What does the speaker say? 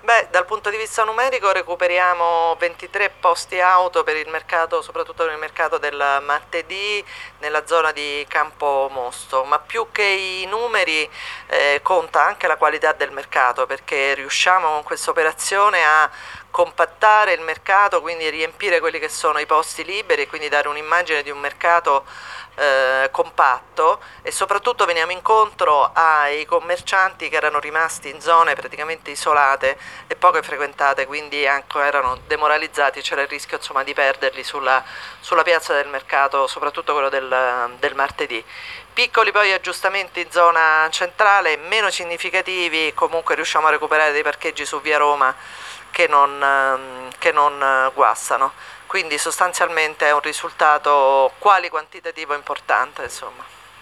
Beh, dal punto di vista numerico recuperiamo 23 posti auto per il mercato, soprattutto nel mercato del martedì, nella zona di Campo Mosto, ma più che i numeri conta anche la qualità del mercato, perché riusciamo con questa operazione a compattare il mercato, quindi riempire quelli che sono i posti liberi e quindi dare un'immagine di un mercato compatto, e soprattutto veniamo incontro ai commercianti che erano rimasti in zone praticamente isolate e poco frequentate, quindi anche erano demoralizzati, c'era il rischio insomma di perderli sulla piazza del mercato, soprattutto quello del martedì. Piccoli poi aggiustamenti in zona centrale, meno significativi, comunque riusciamo a recuperare dei parcheggi su via Roma che non guastano. Quindi sostanzialmente è un risultato quali quantitativo importante, insomma.